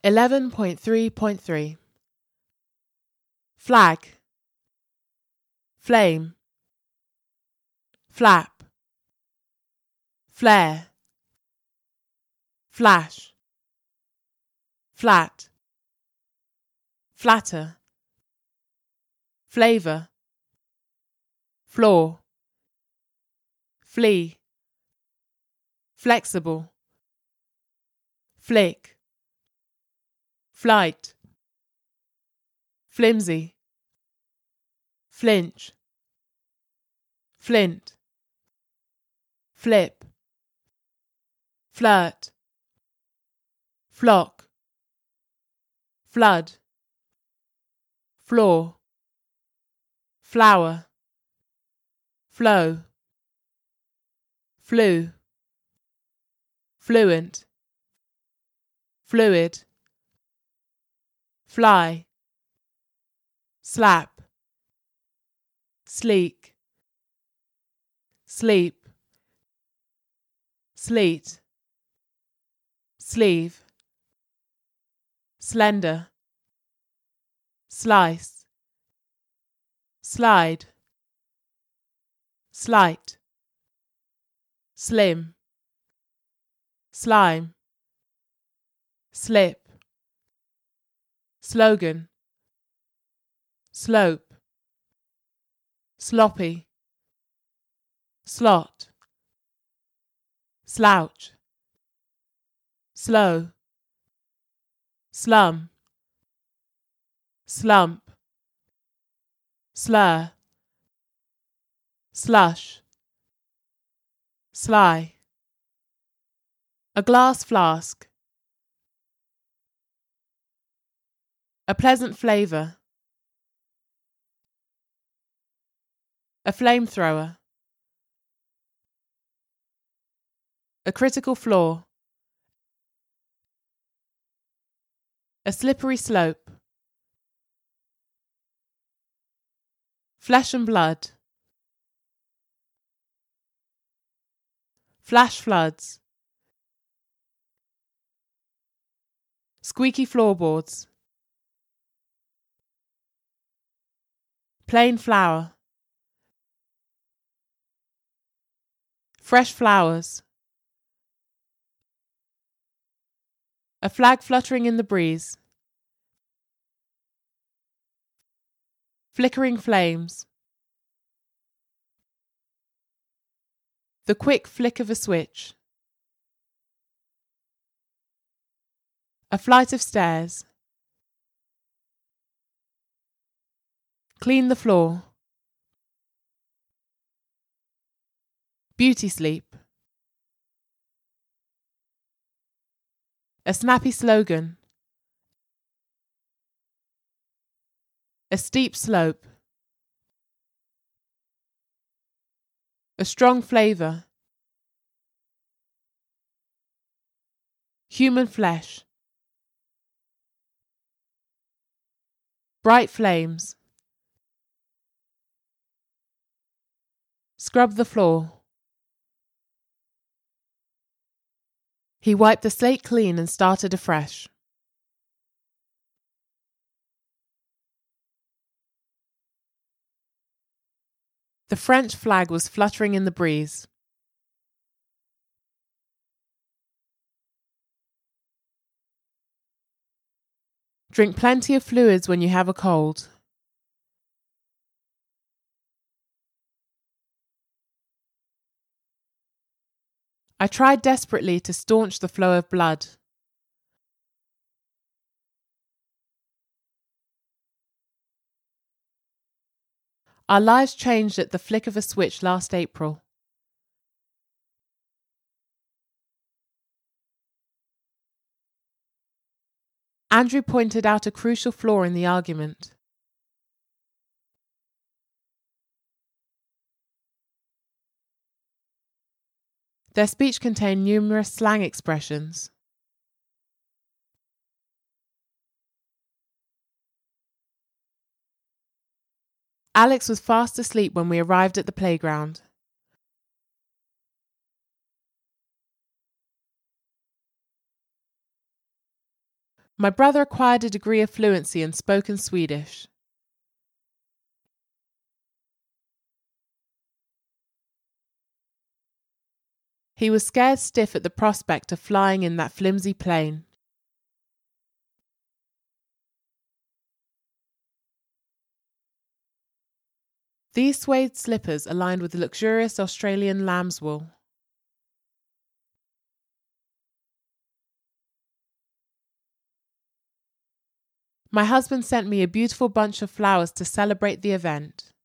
11.3.3 Flag, flame, flap, flare, flash, flat, flatter, flavour, floor, flee, flexible, flick, flight, flimsy, flinch, flint, flip, flirt, flock, flood, floor, flower, flow, flu, fluent, fluid, fly, slap, sleek, sleep, sleet, sleeve, slender, slice, slide, slight, slim, slime, slip, slogan, slope, sloppy, slot, slouch, slow, slum, slump, slur, slush, sly, a glass flask, a pleasant flavour, a flamethrower, a critical flaw, a slippery slope, flesh and blood, flash floods, squeaky floorboards, plain flour, fresh flowers, a flag fluttering in the breeze, flickering flames, the quick flick of a switch, a flight of stairs, clean the floor, beauty sleep, a snappy slogan, a steep slope, a strong flavour, human flesh, bright flames, scrub the floor. He wiped the slate clean and started afresh. The French flag was fluttering in the breeze. Drink plenty of fluids when you have a cold. I tried desperately to staunch the flow of blood. Our lives changed at the flick of a switch last April. Andrew pointed out a crucial flaw in the argument. Their speech contained numerous slang expressions. Alex was fast asleep when we arrived at the playground. My brother acquired a degree of fluency in spoken Swedish. He was scared stiff at the prospect of flying in that flimsy plane. These suede slippers are lined with luxurious Australian lamb's wool. My husband sent me a beautiful bunch of flowers to celebrate the event.